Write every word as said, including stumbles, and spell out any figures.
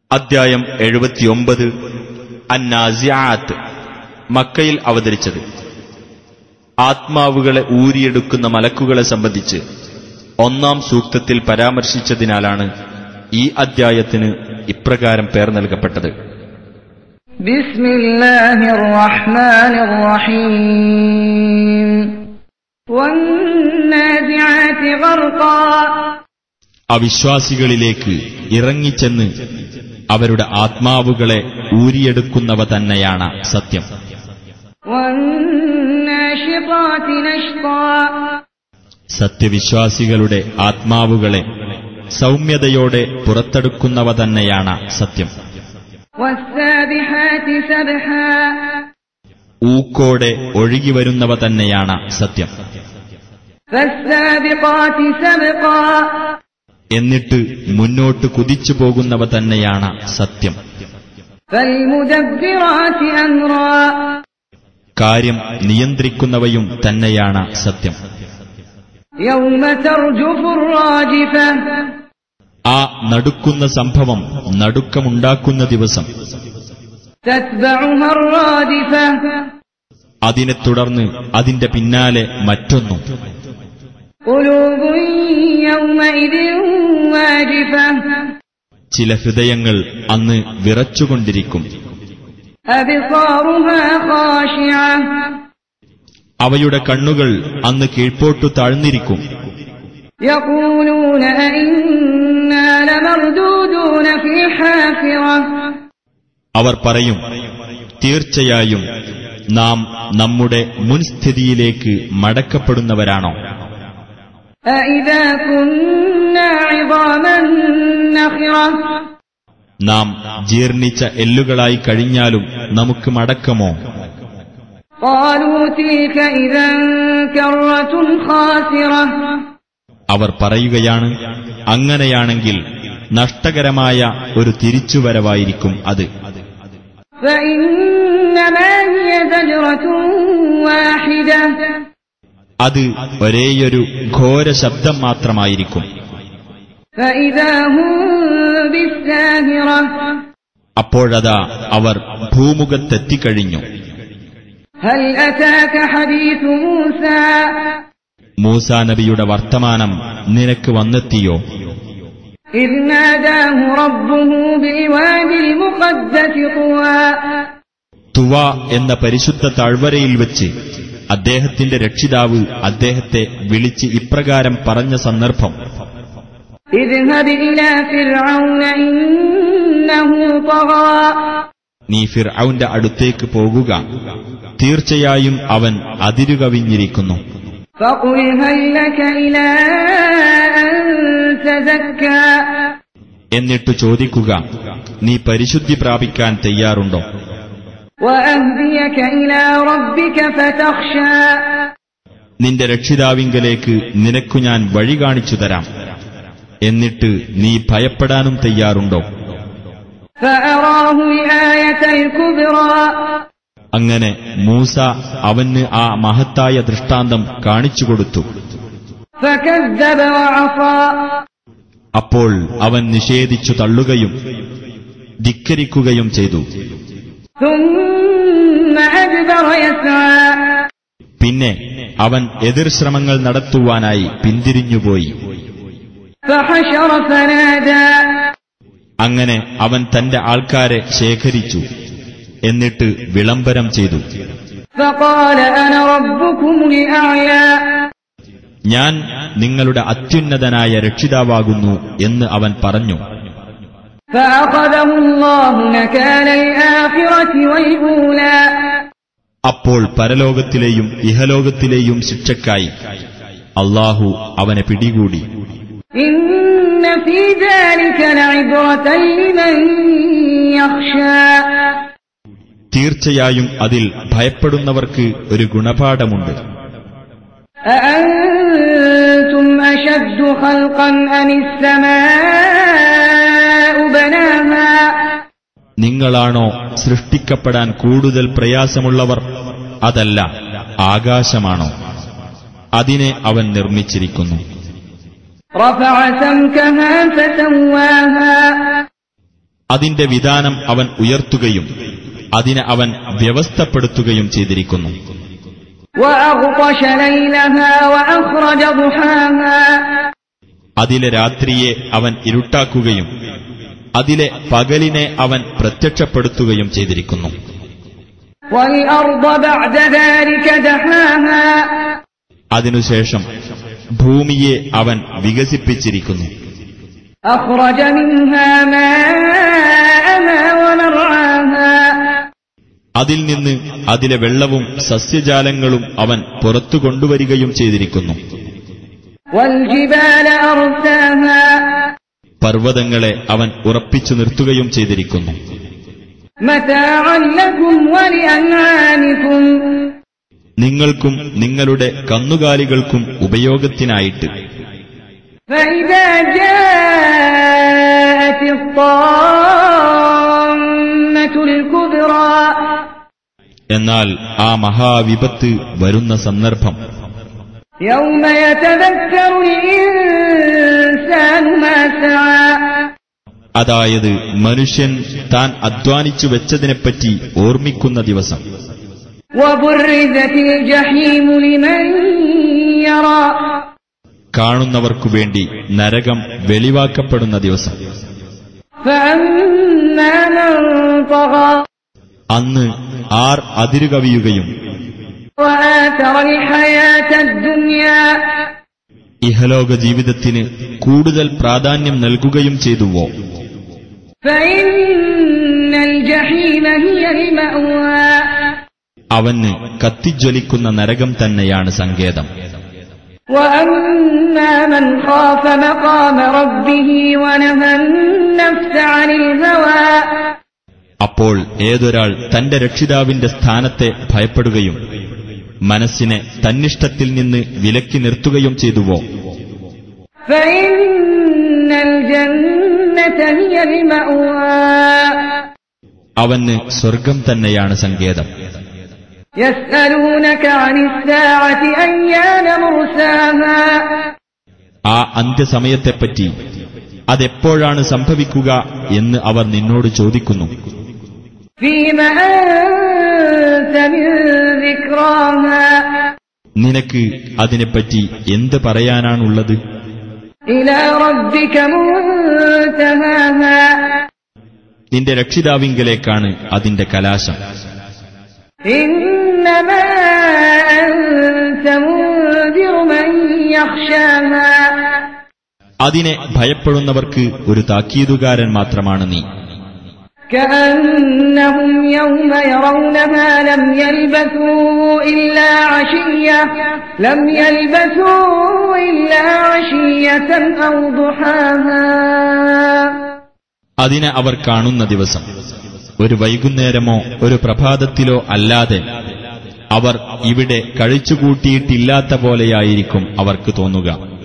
അദ്ധ്യായം എഴുപത്തിയൊമ്പത്. അന്നാസിആത്ത്. മക്കയിൽ അവതരിച്ചത്. ആത്മാവുകളെ ഊരിയെടുക്കുന്ന മലക്കുകളെ സംബന്ധിച്ച് ഒന്നാം സൂക്തത്തിൽ പരാമർശിച്ചതിനാലാണ് ഈ അദ്ധ്യായത്തിന് ഇപ്രകാരം പേർ നൽകപ്പെട്ടത്. ബിസ്മില്ലാഹിർ റഹ്മാനിർ റഹീം. വന്നാസിആതി ഗർഖാ. അവിശ്വാസികളിലേക്ക് ഇറങ്ങിച്ചെന്ന് അവരുടെ ആത്മാവുകളെ ഊരിയെടുക്കുന്നവ തന്നെയാണ് സത്യം. സത്യവിശ്വാസികളുടെ ആത്മാവുകളെ സൗമ്യതയോടെ പുറത്തെടുക്കുന്നവ തന്നെയാണ് സത്യം. ഊക്കോടെ ഒഴുകിവരുന്നവ തന്നെയാണ് സത്യം. എന്നിട്ട് മുന്നോട്ട് കുതിച്ചു പോകുന്നവ തന്നെയാണ് സത്യം. കാര്യം നിയന്ത്രിക്കുന്നവയും തന്നെയാണ് സത്യം. ആ നടുക്കുന്ന സംഭവം നടുക്കമുണ്ടാക്കുന്ന ദിവസം. അതിനെ തുടർന്ന് അതിന്റെ പിന്നാലെ മറ്റൊന്നും. ചില ഹൃദയങ്ങൾ അന്ന് വിറച്ചുകൊണ്ടിരിക്കും. അവയുടെ കണ്ണുകൾ അന്ന് കീഴ്പോട്ടു താഴ്ന്നിരിക്കും. അവർ പറയും, തീർച്ചയായും നാം നമ്മുടെ മുൻസ്ഥിതിയിലേക്ക് മടക്കപ്പെടുന്നവരാണോ? നാം ജീർണിച്ച എല്ലുകളായി കഴിഞ്ഞാലും നമുക്ക് മടക്കമോ? അവർ പറയുകയാണ്, അങ്ങനെയാണെങ്കിൽ നഷ്ടകരമായ ഒരു തിരിച്ചുവരവായിരിക്കും അത്. അത് ഒരേയൊരു ഘോര ശബ്ദം മാത്രമായിരിക്കും. അപ്പോഴതാ അവർ ഭൂമുഖത്തെത്തിക്കഴിഞ്ഞു. മൂസാ നബിയുടെ വർത്തമാനം നിനക്ക് വന്നെത്തിയോ? തുവ എന്ന പരിശുദ്ധ താഴ്വരയിൽ വെച്ച് അദ്ദേഹത്തിന്റെ രക്ഷിതാവ് അദ്ദേഹത്തെ വിളിച്ച് ഇപ്രകാരം പറഞ്ഞ സന്ദർഭം. നീ ഫിർഔന്റെ അടുത്തേക്ക് പോകുക, തീർച്ചയായും അവൻ അതിരുകവിഞ്ഞിരിക്കുന്നു. എന്നിട്ട് ചോദിക്കുക, നീ പരിശുദ്ധി പ്രാപിക്കാൻ തയ്യാറുണ്ടോ? നിന്റെ രക്ഷിതാവിങ്കലേക്ക് നിനക്കു ഞാൻ വഴി കാണിച്ചു തരാം. എന്നിട്ട് നീ ഭയപ്പെടാനും തയ്യാറുണ്ടോ? അങ്ങനെ മൂസ അവന് ആ മഹത്തായ ദൃഷ്ടാന്തം കാണിച്ചുകൊടുത്തു. അപ്പോൾ അവൻ നിഷേധിച്ചു തള്ളുകയും ധിക്കരിക്കുകയും ചെയ്തു. പിന്നെ അവൻ എതിർശ്രമങ്ങൾ നടത്തുവാനായി പിന്തിരിഞ്ഞുപോയി. അങ്ങനെ അവൻ തന്റെ ആൾക്കാരെ ശേഖരിച്ചു. എന്നിട്ട് വിളംബരം ചെയ്തു, ഞാൻ നിങ്ങളുടെ അത്യുന്നതനായ രക്ഷിതാവാകുന്നു എന്ന് അവൻ പറഞ്ഞു. അപ്പോൾ പരലോകത്തിലെയും ഇഹലോകത്തിലെയും ശിക്ഷയ്ക്കായി അല്ലാഹു അവനെ പിടികൂടി. തീർച്ചയായും അതിൽ ഭയപ്പെടുന്നവർക്ക് ഒരു ഗുണപാഠമുണ്ട്. നിങ്ങളാണോ സൃഷ്ടിക്കപ്പെടാൻ കൂടുതൽ പ്രയാസമുള്ളവർ? അതല്ല, ആകാശമാണോ? അതിനെ അവൻ നിർമ്മിച്ചിരിക്കുന്നു. അതിന്റെ വിധാനം അവൻ ഉയർത്തുകയും അതിനെ അവൻ വ്യവസ്ഥപ്പെടുത്തുകയും ചെയ്തിരിക്കുന്നു. അതിലെ രാത്രിയെ അവൻ ഇരുട്ടാക്കുകയും അതിലെ പകലിനെ അവൻ പ്രത്യക്ഷപ്പെടുത്തുകയും ചെയ്തിരിക്കുന്നു. അതിനുശേഷം ഭൂമിയെ അവൻ വികസിപ്പിച്ചിരിക്കുന്നു. അതിൽ നിന്ന് അതിലെ വെള്ളവും സസ്യജാലങ്ങളും അവൻ പുറത്തു കൊണ്ടുവരികയും ചെയ്തിരിക്കുന്നു. പർവ്വതങ്ങളെ അവൻ ഉറപ്പിച്ചു നിർത്തുകയും ചെയ്തിരിക്കുന്നു. നിങ്ങൾക്കും നിങ്ങളുടെ കന്നുകാലികൾക്കും ഉപയോഗത്തിനായിട്ട്. എന്നാൽ ആ മഹാവിപത്ത് വരുന്ന സന്ദർഭം, അതായത് മനുഷ്യൻ താൻ അധ്വാനിച്ചു വെച്ചതിനെപ്പറ്റി ഓർമ്മിക്കുന്ന ദിവസം. കാണുന്നവർക്കു വേണ്ടി നരകം വെളിവാക്കപ്പെടുന്ന ദിവസം. അന്ന് ആർ അതിരുകവിയുകയും ഇഹലോക ജീവിതത്തിന് കൂടുതൽ പ്രാധാന്യം നൽകുകയും ചെയ്തുവോ, അവന് കത്തിജ്വലിക്കുന്ന നരകം തന്നെയാണ് സങ്കേതം. അപ്പോൾ ഏതൊരാൾ തന്റെ രക്ഷിതാവിന്റെ സ്ഥാനത്തെ ഭയപ്പെടുകയും മനസ്സിനെ തന്നിഷ്ടത്തിൽ നിന്ന് വിലക്കി നിർത്തുകയും ചെയ്തുവോ, അവന് സ്വർഗം തന്നെയാണ് സങ്കേതം. ആ അന്ത്യസമയത്തെപ്പറ്റി അതെപ്പോഴാണ് സംഭവിക്കുക എന്ന് അവർ നിന്നോട് ചോദിക്കുന്നു. നിനക്ക് അതിനെപ്പറ്റി എന്ത് പറയാനാണുള്ളത്? നിന്റെ രക്ഷിതാവിങ്കലേക്കാണ് അതിന്റെ കലാശം. അതിനെ ഭയപ്പെടുന്നവർക്ക് ഒരു താക്കീതുകാരൻ മാത്രമാണ് നീ. كأنهم يوم يرونها لم يلبثوا إلا عشية لم يلبثوا إلا عشية أو ضحاها. അതിനെ അവർ കാണുന്ന ദിവസം ഒരു വൈകുന്നേരമോ ഒരു പ്രഭാതത്തിലോ അല്ലാതെ അവർ ഇവിടെ കഴിച്ചുകൂട്ടിയിട്ടില്ലാത്ത പോലെയായിരിക്കും അവർക്ക് തോന്നുക.